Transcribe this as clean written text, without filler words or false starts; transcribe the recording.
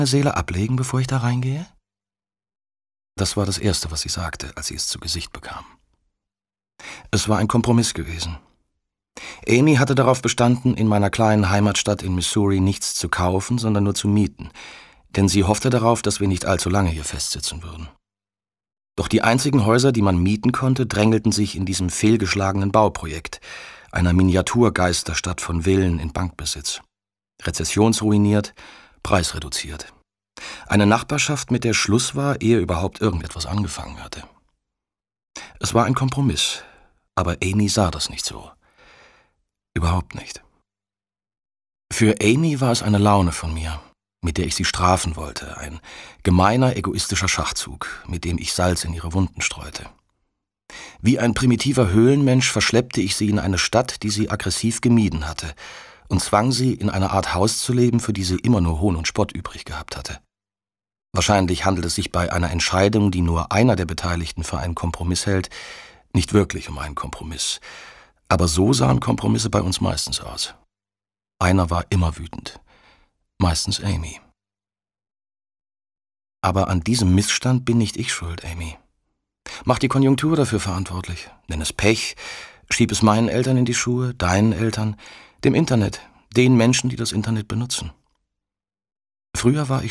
Seele ablegen, bevor ich da reingehe?« Das war das Erste, was sie sagte, als sie es zu Gesicht bekam. Es war ein Kompromiss gewesen. Amy hatte darauf bestanden, in meiner kleinen Heimatstadt in Missouri nichts zu kaufen, sondern nur zu mieten, denn sie hoffte darauf, dass wir nicht allzu lange hier festsitzen würden. Doch die einzigen Häuser, die man mieten konnte, drängelten sich in diesem fehlgeschlagenen Bauprojekt, einer Miniaturgeisterstadt von Villen in Bankbesitz. Rezessionsruiniert, preisreduziert. Eine Nachbarschaft, mit der Schluss war, ehe überhaupt irgendetwas angefangen hatte. Es war ein Kompromiss, aber Amy sah das nicht so. Überhaupt nicht. Für Amy war es eine Laune von mir, mit der ich sie strafen wollte, ein gemeiner, egoistischer Schachzug, mit dem ich Salz in ihre Wunden streute. Wie ein primitiver Höhlenmensch verschleppte ich sie in eine Stadt, die sie aggressiv gemieden hatte, und zwang sie, in einer Art Haus zu leben, für die sie immer nur Hohn und Spott übrig gehabt hatte. Wahrscheinlich handelt es sich bei einer Entscheidung, die nur einer der Beteiligten für einen Kompromiss hält, nicht wirklich um einen Kompromiss. Aber so sahen Kompromisse bei uns meistens aus. Einer war immer wütend, meistens Amy. Aber an diesem Missstand bin nicht ich schuld, Amy. Mach die Konjunktur dafür verantwortlich. Nenn es Pech, schieb es meinen Eltern in die Schuhe, deinen Eltern, dem Internet, den Menschen, die das Internet benutzen. Früher war ich